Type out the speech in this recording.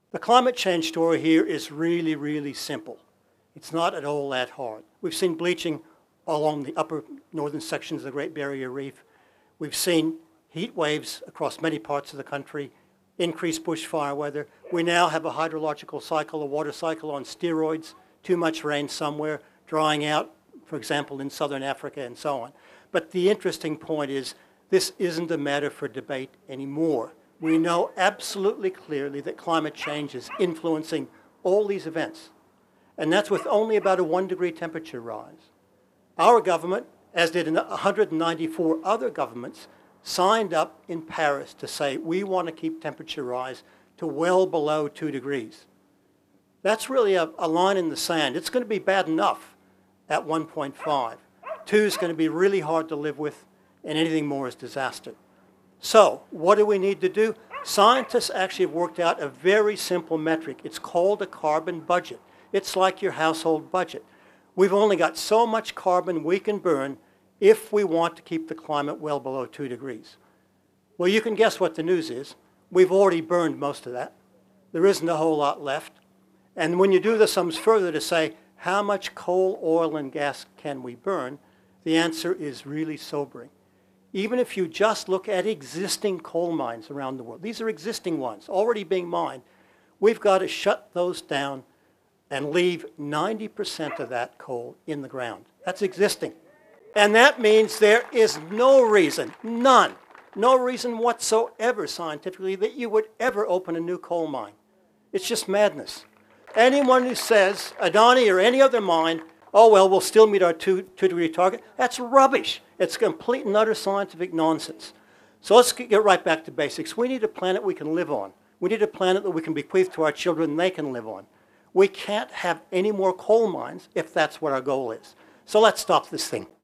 The climate change story here is really, really simple. It's not at all that hard. We've seen bleaching along the upper northern sections of the Great Barrier Reef. We've seen heat waves across many parts of the country, increased bushfire weather. We now have a hydrological cycle, a water cycle on steroids, too much rain somewhere, drying out, for example, in southern Africa and so on. But the interesting point is this isn't a matter for debate anymore. We know absolutely clearly that climate change is influencing all these events. And that's with only about a 1 degree temperature rise. Our government, as did 194 other governments, signed up in Paris to say we want to keep temperature rise to well below 2 degrees. That's really a line in the sand. It's going to be bad enough at 1.5. 2 is going to be really hard to live with, and anything more is disaster. So what do we need to do? Scientists actually have worked out a very simple metric. It's called a carbon budget. It's like your household budget. We've only got so much carbon we can burn if we want to keep the climate well below 2 degrees. Well, you can guess what the news is. We've already burned most of that. There isn't a whole lot left. And when you do the sums further to say, how much coal, oil, and gas can we burn, the answer is really sobering. Even if you just look at existing coal mines around the world, these are existing ones already being mined, we've got to shut those down and leave 90% of that coal in the ground. That's existing. And that means there is no reason, none, no reason whatsoever scientifically that you would ever open a new coal mine. It's just madness. Anyone who says, Adani or any other mine, oh, well, we'll still meet our 2 degree target, that's rubbish. It's complete and utter scientific nonsense. So let's get right back to basics. We need a planet we can live on. We need a planet that we can bequeath to our children and they can live on. We can't have any more coal mines if that's what our goal is. So let's stop this thing.